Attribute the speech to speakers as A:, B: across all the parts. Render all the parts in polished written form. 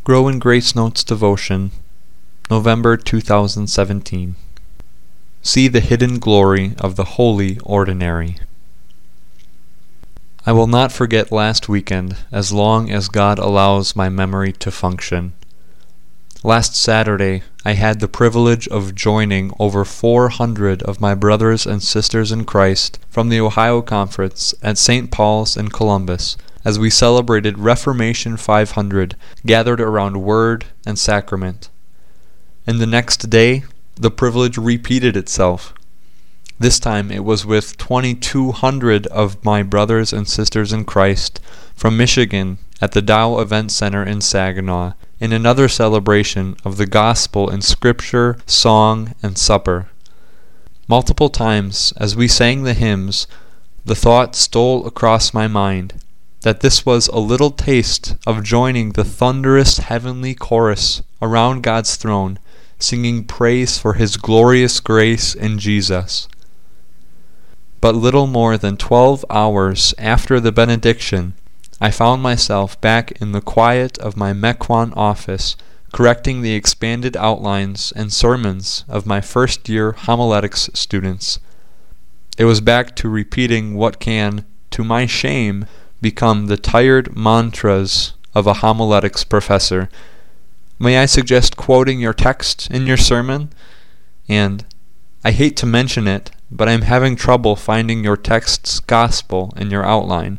A: Grow in Grace Notes Devotion, November 2017. See the hidden glory of the Holy Ordinary. I will not forget last weekend as long as God allows my memory to function. Last Saturday, I had the privilege of joining over 400 of my brothers and sisters in Christ from the Ohio Conference at St. Paul's in Columbus as we celebrated Reformation 500 gathered around Word and Sacrament. And the next day, the privilege repeated itself. This time it was with 2,200 of my brothers and sisters in Christ from Michigan at the Dow Event Center in Saginaw in another celebration of the gospel in scripture, song, and supper. Multiple times as we sang the hymns, the thought stole across my mind that this was a little taste of joining the thunderous heavenly chorus around God's throne, singing praise for His glorious grace in Jesus. But little more than 12 hours after the benediction, I found myself back in the quiet of my Mequon office, correcting the expanded outlines and sermons of my first-year homiletics students. It was back to repeating what can, to my shame, become the tired mantras of a homiletics professor. May I suggest quoting your text in your sermon? And I hate to mention it, but I'm having trouble finding your text's gospel in your outline.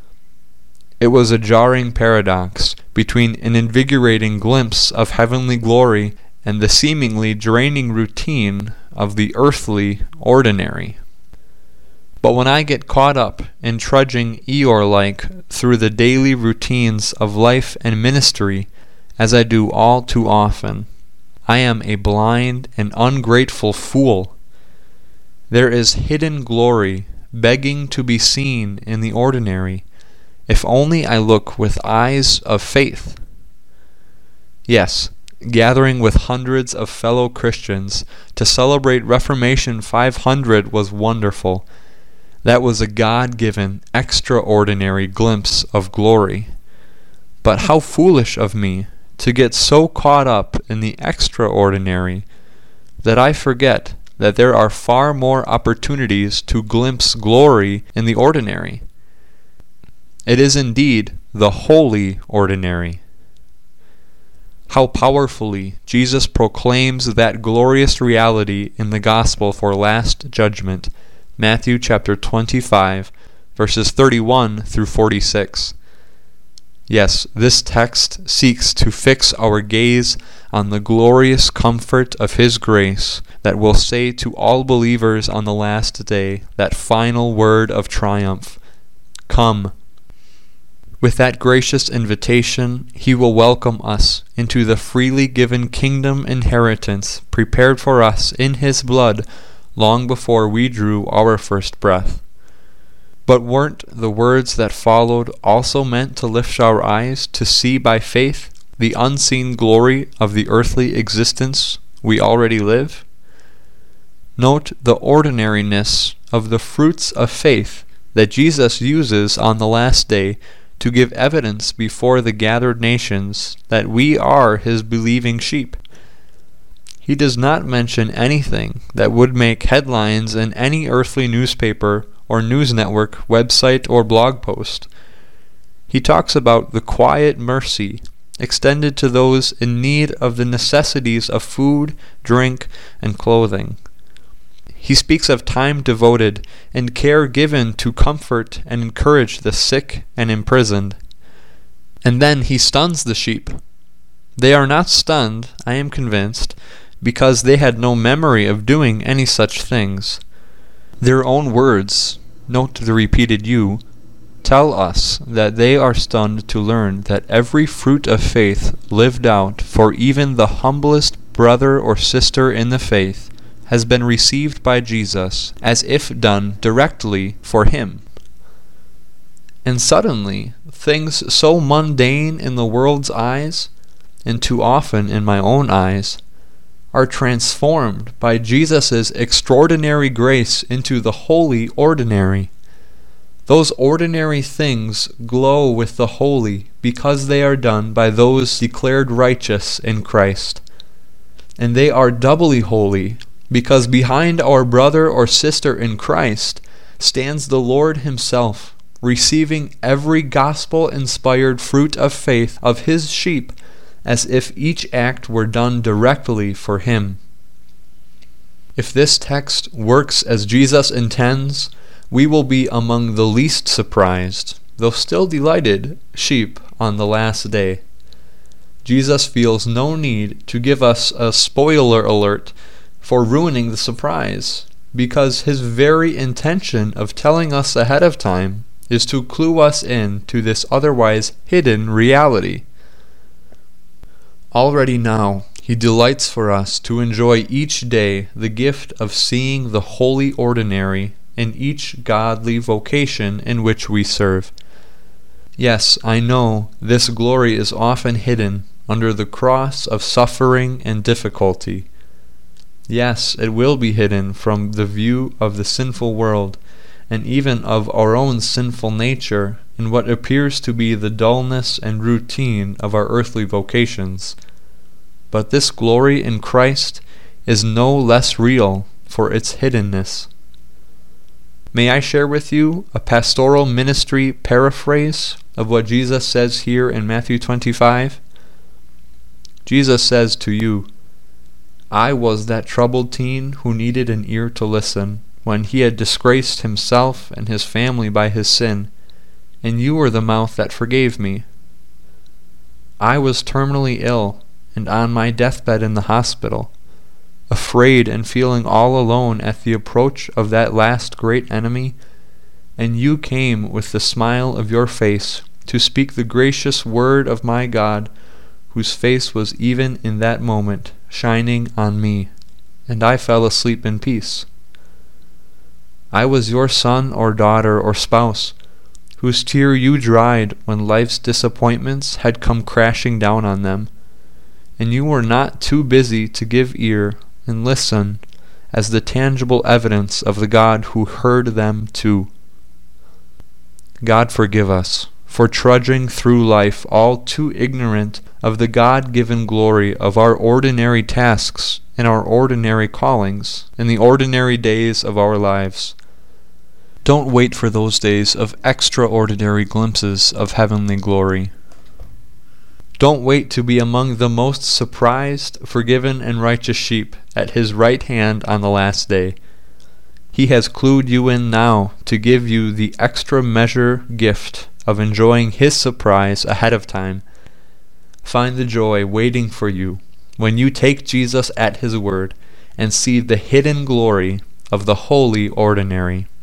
A: It was a jarring paradox between an invigorating glimpse of heavenly glory and the seemingly draining routine of the earthly ordinary. But when I get caught up in trudging Eeyore-like through the daily routines of life and ministry, as I do all too often, I am a blind and ungrateful fool. There is hidden glory begging to be seen in the ordinary, if only I look with eyes of faith. Yes, gathering with hundreds of fellow Christians to celebrate Reformation 500 was wonderful. That was a God-given, extraordinary glimpse of glory. But how foolish of me to get so caught up in the extraordinary that I forget that there are far more opportunities to glimpse glory in the ordinary. It is indeed the holy ordinary. How powerfully Jesus proclaims that glorious reality in the gospel for last judgment, Matthew chapter 25, verses 31 through 46. Yes, this text seeks to fix our gaze on the glorious comfort of His grace that will say to all believers on the last day that final word of triumph, "Come." With that gracious invitation, He will welcome us into the freely given kingdom inheritance prepared for us in His blood long before we drew our first breath. But weren't the words that followed also meant to lift our eyes to see by faith the unseen glory of the earthly existence we already live? Note the ordinariness of the fruits of faith that Jesus uses on the last day to give evidence before the gathered nations that we are His believing sheep. He does not mention anything that would make headlines in any earthly newspaper or news network, website, or blog post. He talks about the quiet mercy extended to those in need of the necessities of food, drink, and clothing. He speaks of time devoted and care given to comfort and encourage the sick and imprisoned. And then He stuns the sheep. They are not stunned, I am convinced, because they had no memory of doing any such things. Their own words, note the repeated "you," tell us that they are stunned to learn that every fruit of faith lived out for even the humblest brother or sister in the faith has been received by Jesus as if done directly for Him. And suddenly, things so mundane in the world's eyes, and too often in my own eyes, are transformed by Jesus' extraordinary grace into the holy ordinary. Those ordinary things glow with the holy because they are done by those declared righteous in Christ. And they are doubly holy because behind our brother or sister in Christ stands the Lord himself, receiving every gospel-inspired fruit of faith of his sheep as if each act were done directly for him. If this text works as Jesus intends, we will be among the least surprised, though still delighted, sheep on the last day. Jesus feels no need to give us a spoiler alert for ruining the surprise, because his very intention of telling us ahead of time is to clue us in to this otherwise hidden reality. Already now, he delights for us to enjoy each day the gift of seeing the holy ordinary in each godly vocation in which we serve. Yes, I know this glory is often hidden under the cross of suffering and difficulty. Yes, it will be hidden from the view of the sinful world, and even of our own sinful nature in what appears to be the dullness and routine of our earthly vocations. But this glory in Christ is no less real for its hiddenness. May I share with you a pastoral ministry paraphrase of what Jesus says here in Matthew 25? Jesus says to you, "I was that troubled teen who needed an ear to listen when he had disgraced himself and his family by his sin, and you were the mouth that forgave me. I was terminally ill and on my deathbed in the hospital, afraid and feeling all alone at the approach of that last great enemy, and you came with the smile of your face to speak the gracious word of my God, whose face was even in that moment shining on me, and I fell asleep in peace. I was your son or daughter or spouse, whose tear you dried when life's disappointments had come crashing down on them, and you were not too busy to give ear and listen as the tangible evidence of the God who heard them too. God forgive us for trudging through life all too ignorant of the God-given glory of our ordinary tasks and our ordinary callings in the ordinary days of our lives. Don't wait for those days of extraordinary glimpses of heavenly glory. Don't wait to be among the most surprised, forgiven, and righteous sheep at his right hand on the last day. He has clued you in now to give you the extra measure gift of enjoying his surprise ahead of time. Find the joy waiting for you when you take Jesus at his word and see the hidden glory of the holy ordinary.